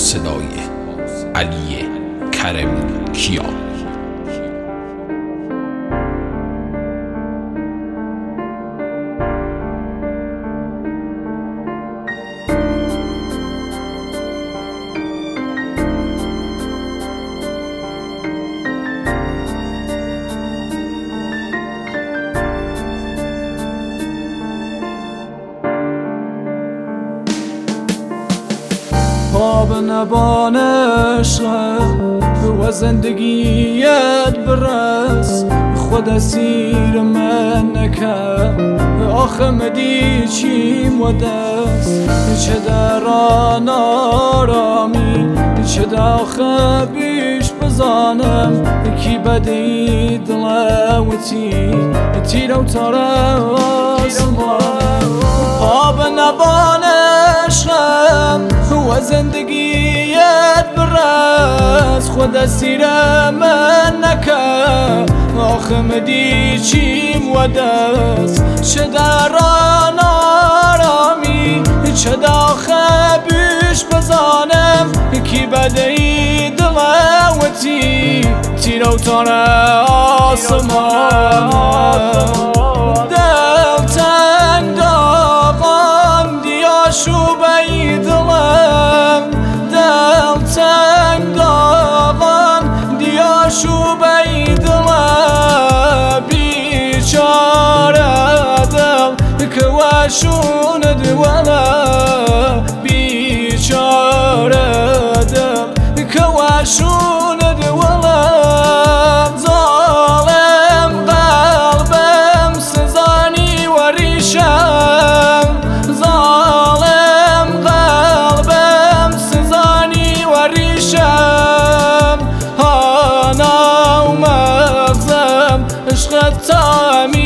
صدای علی کرم کیا. خواب نبان عشق و زندگیت برس خود اسیر من نکن آخه مدی چیم و دست چه در آن آرامی چه داخل بیش بزانم کی بدی دلوتی تیر و تاره خواب نبان عشقم و زندگیت برس خود اسیر من نکن آخه مدی چیم و دست چه در آن آرامی چه داخل بیش بزانم کی بدهی دلوتی تیر و تاره آسمان دل تنگ داغم دیا شوبه دلم دل تنگ داغم دیا شوبه دلم بیچاره دل که وشون دوله بیچاره دل که وشون دوله ظالم قلبم سزانی و ریشم ظالم قلبم سزانی و ریشم هانا و مغزم عشق تامی